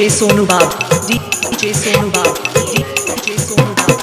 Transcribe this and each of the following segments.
DJ Sonu Bab, DJ Sonu Bab, DJ Sonu Bab,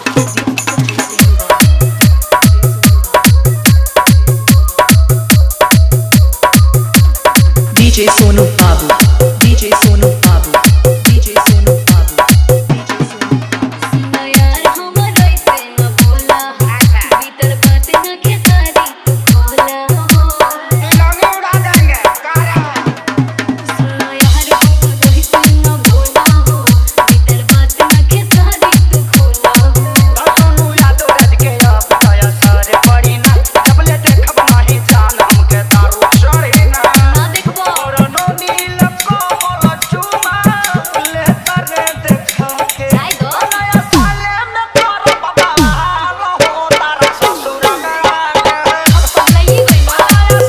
DJ Sonu Babu, DJ Sonu Babu, DJ Sonu Babu, DJ Sonu सुना यार हमर ऐसे न बोला भीतर बात न खेसारी तू खोला लौंगे उड़ा देंगे कारा सुना यार हमर ऐसे न बोला भीतर बात न खेसारी तू खोला सोनू यादव रज के अब तया सारे पड़ी ना डबले देखब माही जानम के दारू चढ़ी ना ना देखबो और नो नील को बोलो चुमा ले तरे देखा के जाय दो नया साले में तोर बाबा हालो हो तारा ससुर में पगलाई गइलो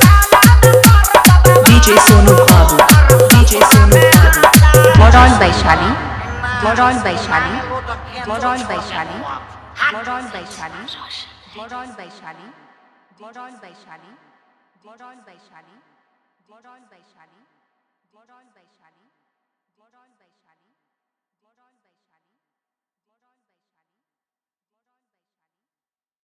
DJ Sonu Babu, DJ Sonu Babu, Moron Vaishali, Moron Vaishali, Moron Vaishali, Moron Vaishali, Moron Vaishali, Moron Vaishali, Moron Vaishali, Moron Vaishali, Moron Vaishali.